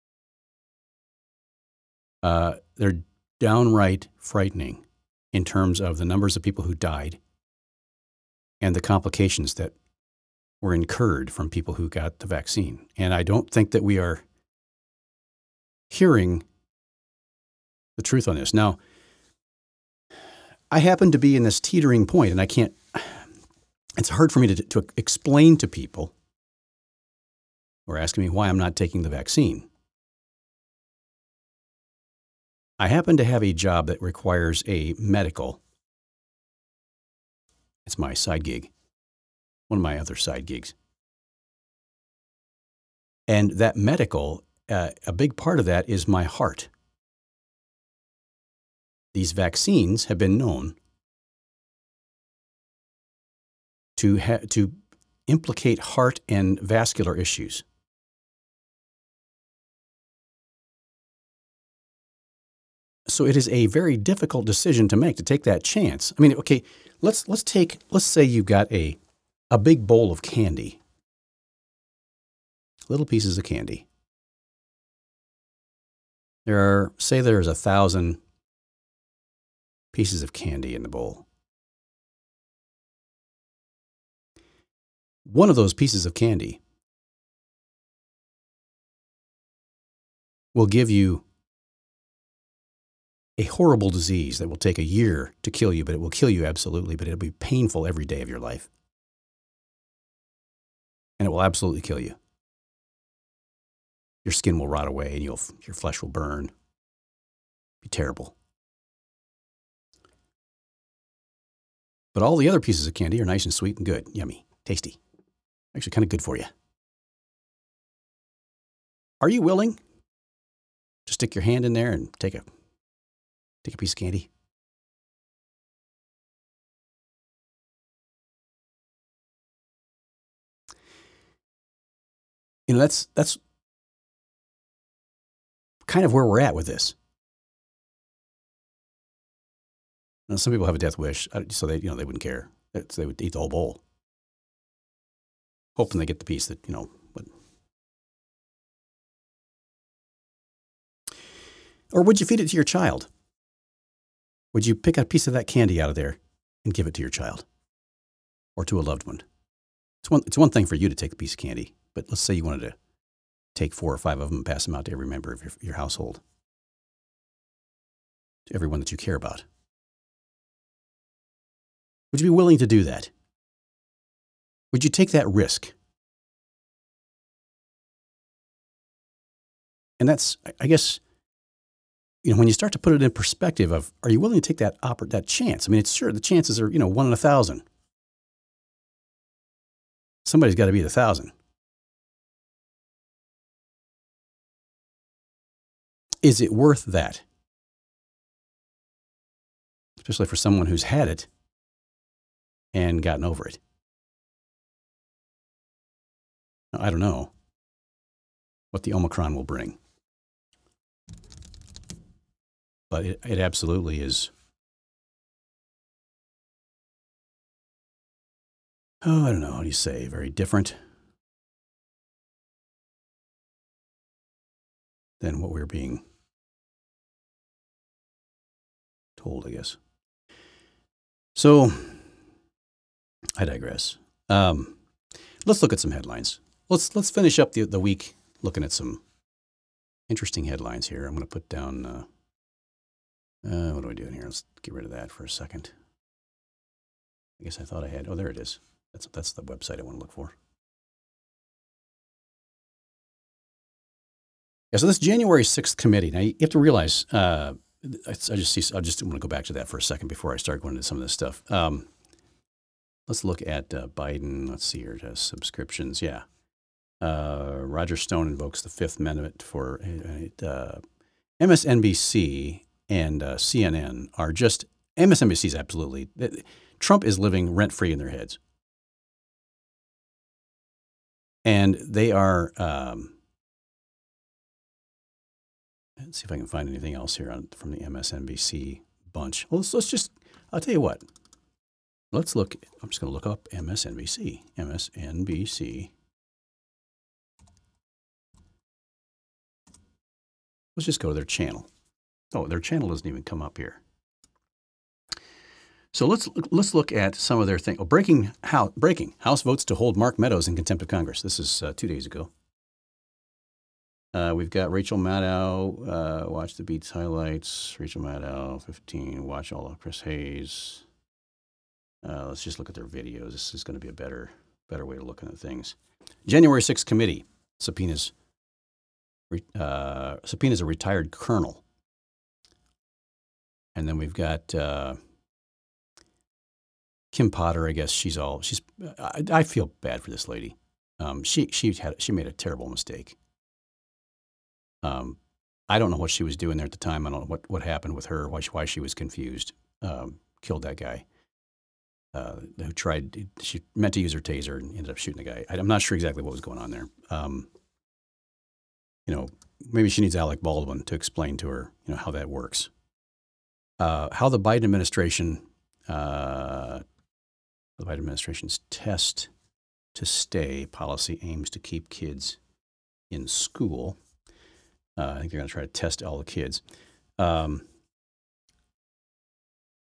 Uh, they're downright frightening in terms of the numbers of people who died and the complications that were incurred from people who got the vaccine. And I don't think that we are hearing the truth on this. Now, I happen to be in this teetering point, and I can't, it's hard for me to, to explain to people who are asking me why I'm not taking the vaccine. I happen to have a job that requires a medical. It's my side gig, one of my other side gigs. And that medical, uh, a big part of that is my heart. These vaccines have been known to ha- to implicate heart and vascular issues. So it is a very difficult decision to make, to take that chance. I mean, okay, let's let's take let's say you got a a big bowl of candy. Little pieces of candy. There are, say there's a thousand pieces of candy in the bowl. One of those pieces of candy will give you a horrible disease that will take a year to kill you, but it will kill you absolutely, but it'll be painful every day of your life. And it will absolutely kill you. Your skin will rot away and you'll, your flesh will burn. It'll be terrible. But all the other pieces of candy are nice and sweet and good, yummy, tasty. Actually kind of good for you. Are you willing to stick your hand in there and take a take a piece of candy? You know, that's that's kind of where we're at with this. Now, some people have a death wish, so they, you know, they wouldn't care. So they would eat the whole bowl, hoping they get the piece that, you know. But... Or would you feed it to your child? Would you pick a piece of that candy out of there and give it to your child or to a loved one? It's one, it's one thing for you to take a piece of candy, but let's say you wanted to take four or five of them and pass them out to every member of your, your household, to everyone that you care about. Would you be willing to do that? Would you take that risk? And that's, I guess, you know, when you start to put it in perspective of, are you willing to take that oppor- that chance? I mean, it's sure the chances are, you know, one in a thousand. Somebody's got to be the thousand. Is it worth that? Especially for someone who's had it and gotten over it. Now, I don't know what the Omicron will bring. But it, it absolutely is. Oh, I don't know. How do you say? Very different than what we were being told, I guess. So, I digress. Um, let's look at some headlines. Let's let's finish up the the week looking at some interesting headlines here. I'm going to put down. Uh, uh, what are we doing here? Let's get rid of that for a second. I guess I thought I had. Oh, there it is. That's that's the website I want to look for. Yeah. So this January sixth committee. Now you have to realize. Uh, I, I just see. I just want to go back to that for a second before I start going into some of this stuff. Um, let's look at uh, Biden. Let's see here. It has subscriptions. Yeah. Uh, Roger Stone invokes the Fifth Amendment for uh, M S N B C and uh, C N N are just M S N B C is absolutely Trump is living rent free in their heads, and they are. Um, let's see if I can find anything else here on, from the M S N B C bunch. Well, let's, let's just. I'll tell you what. Let's look. I'm just going to look up M S N B C. M S N B C. Let's just go to their channel. Oh, their channel doesn't even come up here. So let's let's look at some of their things. Oh, breaking House, breaking House votes to hold Mark Meadows in contempt of Congress. This is uh, two days ago. Uh, we've got Rachel Maddow. Uh, watch the Beats highlights. Rachel Maddow, fifteen. Watch all of Chris Hayes. Uh, let's just look at their videos. This is going to be a better better way of looking at things. January sixth committee subpoenas. Uh, subpoenas a retired colonel. And then we've got uh, Kim Potter. I guess she's all she's. I, I feel bad for this lady. Um, she she had she made a terrible mistake. Um, I don't know what she was doing there at the time. I don't know what, what happened with her. Why she, why she was confused. Um, killed that guy. Uh, who tried? She meant to use her taser and ended up shooting the guy. I, I'm not sure exactly what was going on there. Um, you know, maybe she needs Alec Baldwin to explain to her, you know, how that works. Uh, how the Biden administration, uh, the Biden administration's test to stay policy aims to keep kids in school. Uh, I think they're going to try to test all the kids. Um,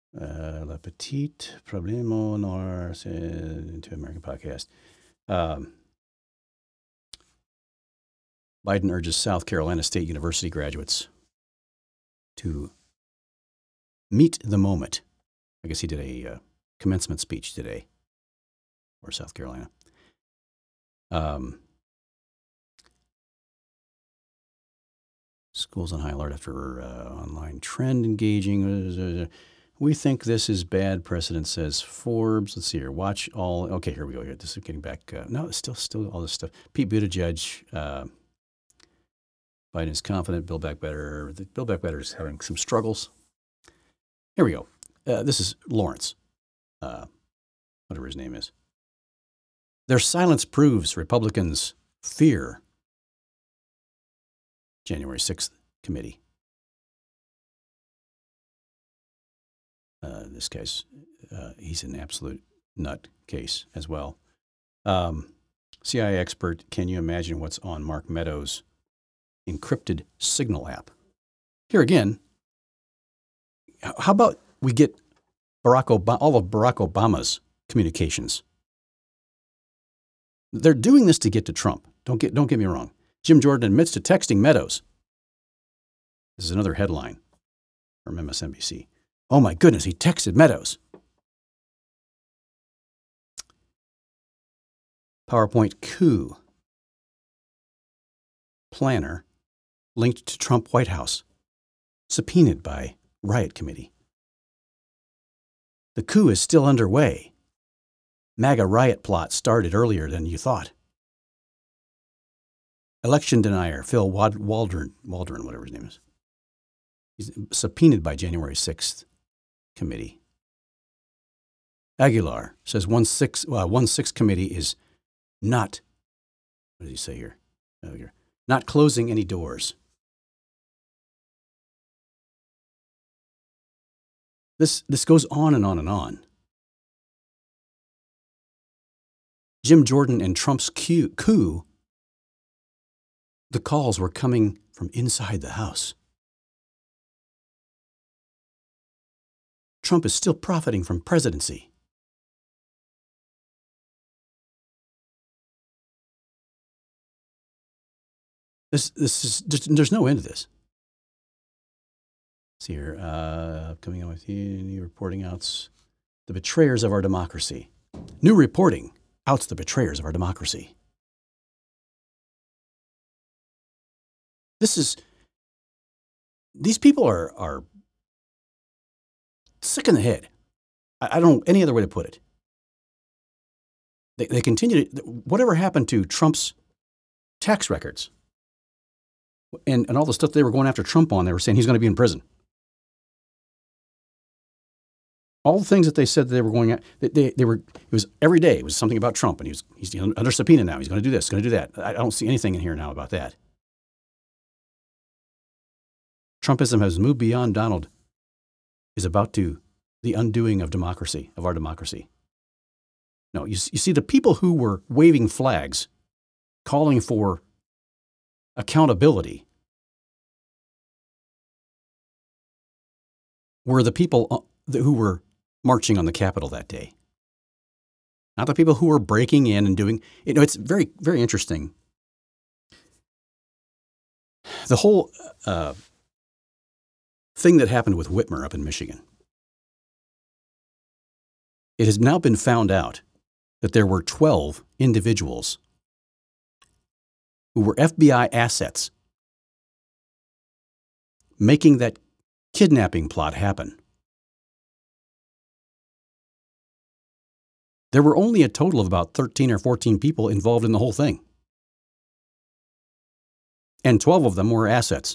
Uh, Le Petit Problème Noir to American Podcast. Um, Biden urges South Carolina State University graduates to meet the moment. I guess he did a uh, commencement speech today for South Carolina. Um, schools on high alert after uh, online trend engaging. We think this is bad precedent, says Forbes. Let's see here. Watch all. Okay, here we go. Here, this is getting back. Uh, no, it's still, still all this stuff. Pete Buttigieg. Uh, Biden is confident. Build Back Better. The Build Back Better is having some struggles. Here we go. Uh, this is Lawrence, uh, whatever his name is. Their silence proves Republicans fear January sixth committee. Uh, this guy's, uh, he's an absolute nut case as well. Um, C I A expert, can you imagine what's on Mark Meadows' encrypted Signal app? Here again, how about we get Barack Obama, all of Barack Obama's communications? They're doing this to get to Trump. Don't get, don't get me wrong. Jim Jordan admits to texting Meadows. This is another headline from M S N B C. Oh my goodness, he texted Meadows. PowerPoint coup. Planner linked to Trump White House. Subpoenaed by riot committee. The coup is still underway. MAGA riot plot started earlier than you thought. Election denier Phil Wad- Waldron, Waldron, whatever his name is. He's subpoenaed by January sixth committee. Aguilar says one six uh, one six committee is not. What did he say here? Oh, here, not closing any doors. This this goes on and on and on. Jim Jordan and Trump's coup, the calls were coming from inside the house. Trump is still profiting from presidency. This, this is just, there's no end to this. See here, uh, coming on with you, new reporting outs the betrayers of our democracy. New reporting outs the betrayers of our democracy. This is, these people are, are sick in the head. I, I don't know any other way to put it. They, they continue to, whatever happened to Trump's tax records and, and all the stuff they were going after Trump on, they were saying he's going to be in prison. All the things that they said that they were going at, they, they, they were, it was every day, it was something about Trump, and he was, he's under subpoena now. He's going to do this, going to do that. I don't see anything in here now about that. Trumpism has moved beyond Donald, is about to the undoing of democracy, of our democracy. No, you, you see, the people who were waving flags, calling for accountability, were the people who were marching on the Capitol that day. Not the people who were breaking in and doing, you know, it's very, very interesting. The whole uh, thing that happened with Whitmer up in Michigan. It has now been found out that there were twelve individuals who were F B I assets making that kidnapping plot happen. There were only a total of about thirteen or fourteen people involved in the whole thing. And twelve of them were assets.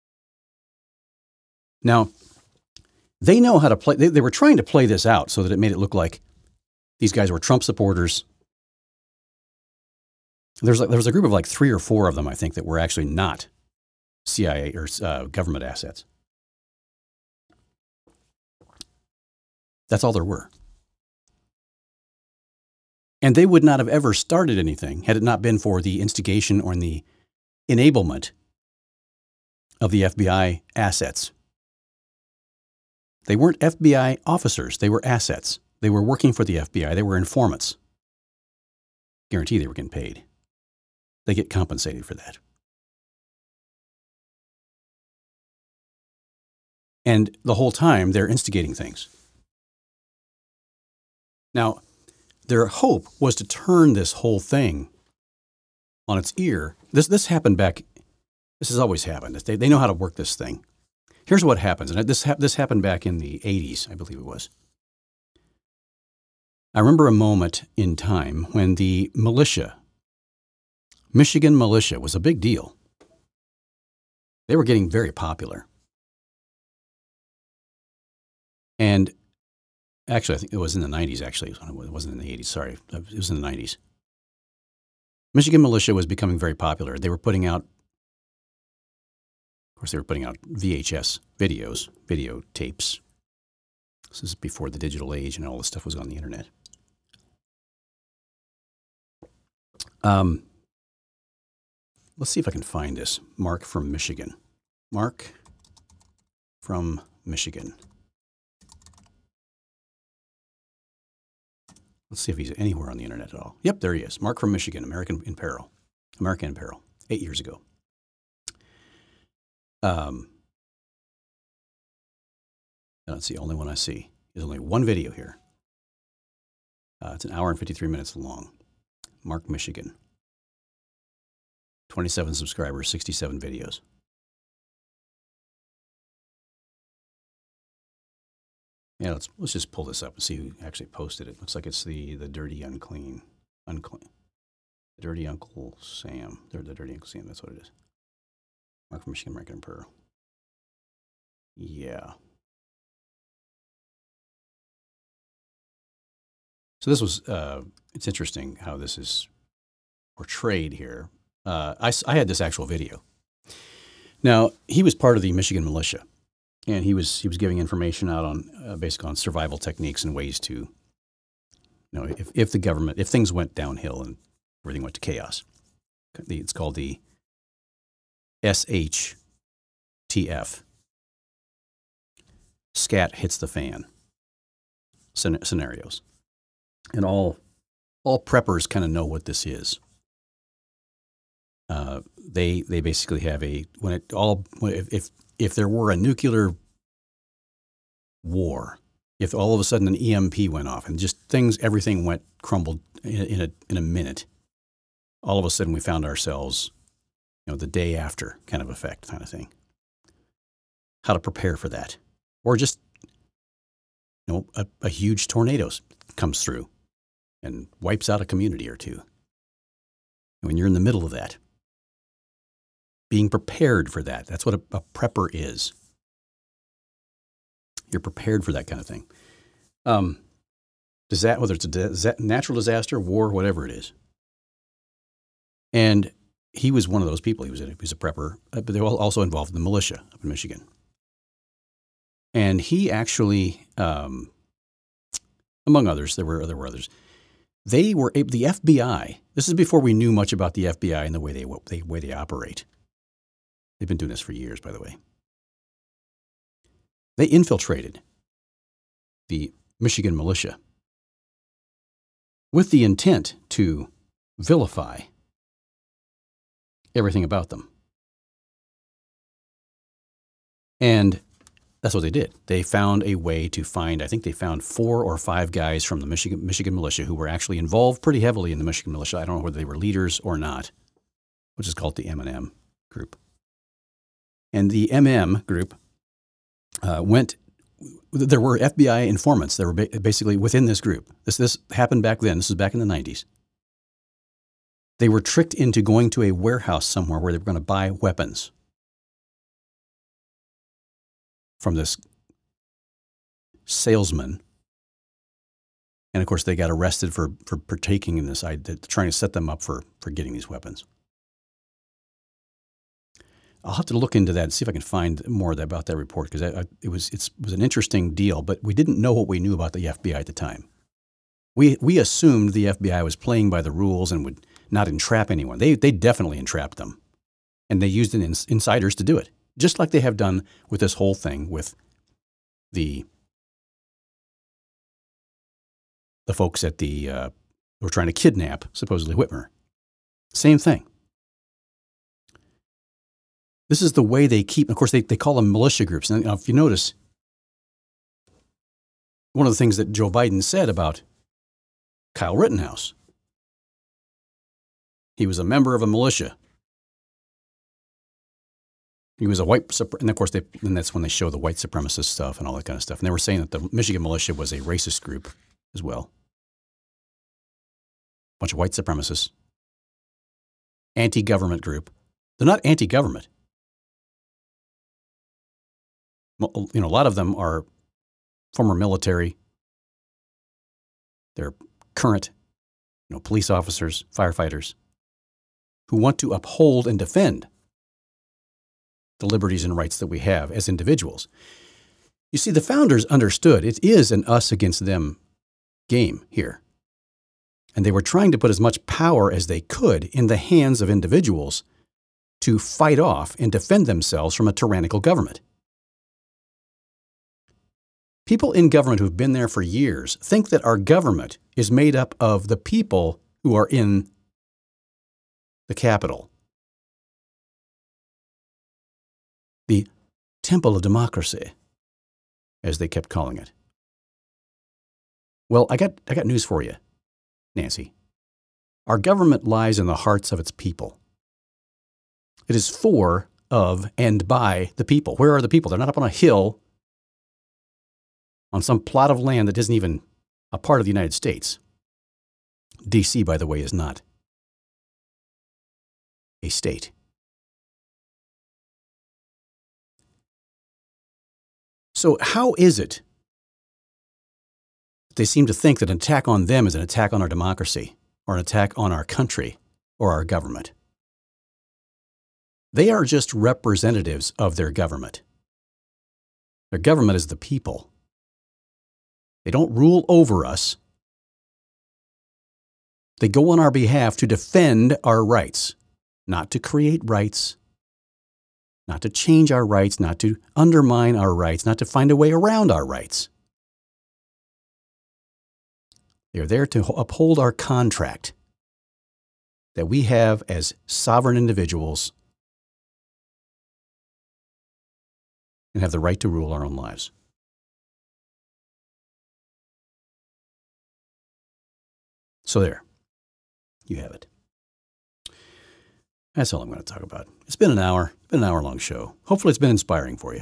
Now, they know how to play. They, they were trying to play this out so that it made it look like these guys were Trump supporters. There's like, there was a group of like three or four of them, I think, that were actually not C I A or uh, government assets. That's all there were. And they would not have ever started anything had it not been for the instigation or the enablement of the F B I assets. They weren't F B I officers. They were assets. They were working for the F B I. They were informants. Guarantee they were getting paid. They get compensated for that. And the whole time, they're instigating things. Now, their hope was to turn this whole thing on its ear. This this happened back, this has always happened. They, they know how to work this thing. Here's what happens, and this, this happened back in the eighties, I believe it was. I remember a moment in time when the militia, Michigan militia, was a big deal. They were getting very popular. And actually, I think it was in the nineties, actually. It wasn't in the eighties, sorry. It was in the nineties. Michigan militia was becoming very popular. They were putting out, of course, they were putting out V H S videos, video tapes. This is before the digital age and all this stuff was on the internet. Um, let's see if I can find this. Mark from Michigan. Mark from Michigan. Let's see if he's anywhere on the internet at all. Yep, there he is. Mark from Michigan, American in Peril. American in Peril, eight years ago. Um, that's the only one I see. There's only one video here. Uh, it's an hour and fifty-three minutes long. Mark, Michigan. twenty-seven subscribers, sixty-seven videos. Yeah, let's let's just pull this up and see who actually posted it. Looks like it's the the dirty unclean, unclean, the dirty Uncle Sam. They're the dirty Uncle Sam. That's what it is. Mark from Michigan, American in Peril. Yeah. So this was. Uh, it's interesting how this is portrayed here. Uh, I I had this actual video. Now he was part of the Michigan militia. And he was he was giving information out on uh, basically on survival techniques and ways to, you know, if, if the government, if things went downhill and everything went to chaos. It's called the S H T F. Scat hits the fan scenarios. And all all preppers kind of know what this is. Uh, they they basically have a when it all if, if If there were a nuclear war, if all of a sudden an E M P went off and just things, everything went crumbled in, in a in a minute, all of a sudden we found ourselves, you know, the day after kind of effect, kind of thing. How to prepare for that, or just, you know, a, a huge tornado comes through and wipes out a community or two. When you're in the middle of that. Being prepared for that. That's what a, a prepper is. You're prepared for that kind of thing. Um, does that, whether it's a di- natural disaster, war, whatever it is. And he was one of those people. He was a, he was a prepper, uh, but they were also involved in the militia up in Michigan. And he actually, um, among others, there were there were others. They were the F B I. This is before we knew much about the F B I and the way they the way they operate. They've been doing this for years, by the way. They infiltrated the Michigan militia with the intent to vilify everything about them. And that's what they did. They found a way to find, I think they found four or five guys from the Michigan, Michigan militia who were actually involved pretty heavily in the Michigan militia. I don't know whether they were leaders or not, which is called the M and M group. And the M M group uh, went, there were F B I informants that were ba- basically within this group. This, this happened back then. This was back in the nineties. They were tricked into going to a warehouse somewhere where they were going to buy weapons from this salesman. And of course, they got arrested for, for partaking in this, trying to set them up for, for getting these weapons. I'll have to look into that and see if I can find more about that report, because it was it's, it was an interesting deal, but we didn't know what we knew about the F B I at the time. We we assumed the F B I was playing by the rules and would not entrap anyone. They they definitely entrapped them, and they used ins- insiders to do it, just like they have done with this whole thing with the the folks at the uh, who were trying to kidnap supposedly Whitmer. Same thing. This is the way they keep. Of course, they they call them militia groups. And if you notice, one of the things that Joe Biden said about Kyle Rittenhouse, he was a member of a militia. He was a white, and of course, they, and that's when they show the white supremacist stuff and all that kind of stuff. And they were saying that the Michigan militia was a racist group as well. Bunch of white supremacists, anti-government group. They're not anti-government. You know, a lot of them are former military. They're current, you know, police officers, firefighters, who want to uphold and defend the liberties and rights that we have as individuals. You see, the founders understood it is an us against them game here. And they were trying to put as much power as they could in the hands of individuals to fight off and defend themselves from a tyrannical government. People in government who've been there for years think that our government is made up of the people who are in the Capitol, the temple of democracy, as they kept calling it. Well, I got I got news for you, Nancy. Our government lies in the hearts of its people. It is for, of, and by the people. Where are the people? They're not up on a hill on some plot of land that isn't even a part of the United States. D C, by the way, is not a state. So how is it they seem to think that an attack on them is an attack on our democracy or an attack on our country or our government? They are just representatives of their government. Their government is the people. They don't rule over us. They go on our behalf to defend our rights, not to create rights, not to change our rights, not to undermine our rights, not to find a way around our rights. They're there to uphold our contract that we have as sovereign individuals and have the right to rule our own lives. So there, you have it. That's all I'm going to talk about. It's been an hour, been an hour-long show. Hopefully it's been inspiring for you.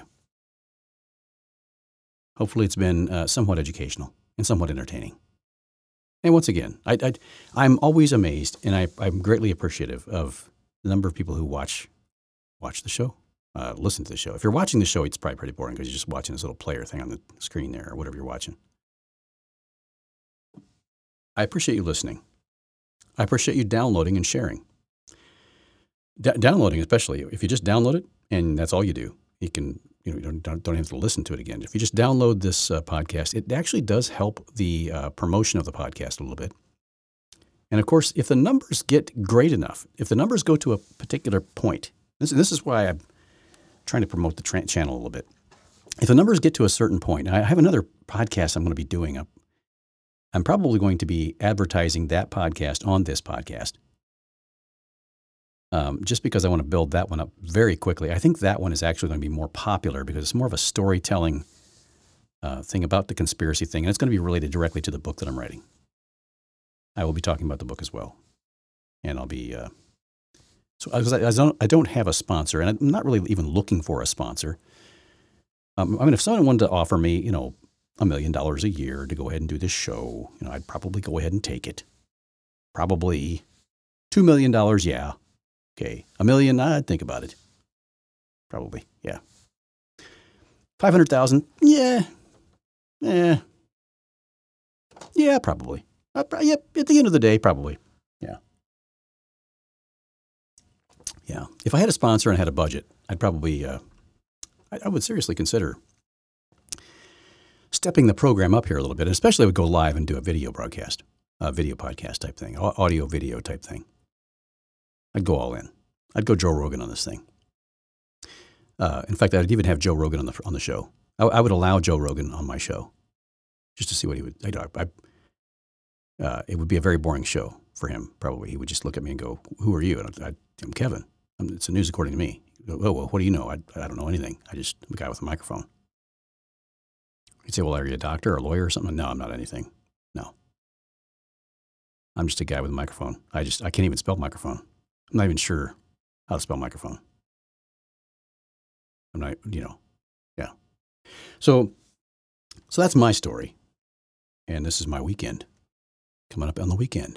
Hopefully it's been uh, somewhat educational and somewhat entertaining. And once again, I, I, I'm always amazed, and I, I'm greatly appreciative of the number of people who watch watch the show, uh, listen to the show. If you're watching the show, it's probably pretty boring because you're just watching this little player thing on the screen there or whatever you're watching. I appreciate you listening. I appreciate you downloading and sharing. D- downloading, especially if you just download it and that's all you do, you can you know you don't don't have to listen to it again. If you just download this uh, podcast, it actually does help the uh, promotion of the podcast a little bit. And of course, if the numbers get great enough, if the numbers go to a particular point, this, this is why I'm trying to promote the tra- channel a little bit. If the numbers get to a certain point, I have another podcast I'm going to be doing up. I'm probably going to be advertising that podcast on this podcast. Um, just because I want to build that one up very quickly. I think that one is actually going to be more popular because it's more of a storytelling uh, thing about the conspiracy thing, and it's going to be related directly to the book that I'm writing. I will be talking about the book as well, and I'll be uh, so I, I don't I don't have a sponsor, and I'm not really even looking for a sponsor. Um, I mean, if someone wanted to offer me, you know, a million dollars a year to go ahead and do this show, you know, I'd probably go ahead and take it. Probably two million dollars, yeah. Okay, a million, I'd think about it. Probably, yeah. Five hundred thousand, yeah, yeah, yeah, probably. Uh, yep, at the end of the day, probably, yeah, yeah. If I had a sponsor and had a budget, I'd probably, uh, I, I would seriously consider stepping the program up here a little bit, and especially I would go live and do a video broadcast, a video podcast type thing, audio video type thing. I'd go all in. I'd go Joe Rogan on this thing. Uh, in fact, I'd even have Joe Rogan on the on the show. I, I would allow Joe Rogan on my show just to see what he would. I, I, uh, it would be a very boring show for him. Probably he would just look at me and go, "Who are you?" And I, I'm Kevin. I'm, it's the news according to me. Go, oh well, what do you know? I, I don't know anything. I just I'm a guy with a microphone. He'd say, "Well, are you a doctor or a lawyer or something?" No, I'm not anything. No, I'm just a guy with a microphone. I just I can't even spell microphone. I'm not even sure how to spell microphone. I'm not, you know, yeah. So, so that's my story, and this is my weekend. Coming up on the weekend,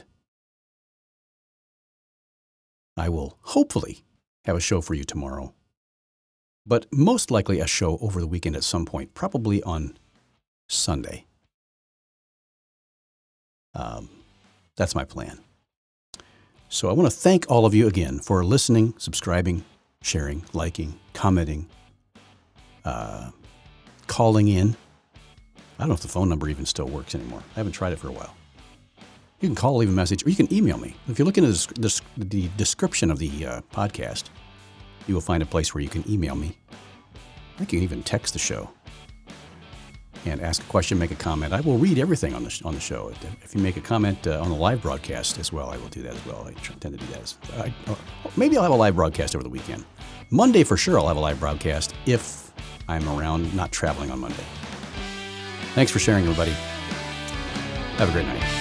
I will hopefully have a show for you tomorrow, but most likely a show over the weekend at some point, probably on Sunday. Um, that's my plan. So I want to thank all of you again for listening, subscribing, sharing, liking, commenting, uh, calling in. I don't know if the phone number even still works anymore. I haven't tried it for a while. You can call, leave a message, or you can email me. If you look into the, the description of the uh, podcast, you will find a place where you can email me. I think you can even text the show and ask a question, make a comment. I will read everything on the on the show. If you make a comment uh, on the live broadcast as well, I will do that as well. I tend to do that. As, I, maybe I'll have a live broadcast over the weekend. Monday for sure I'll have a live broadcast if I'm around, not traveling on Monday. Thanks for sharing, everybody. Have a great night.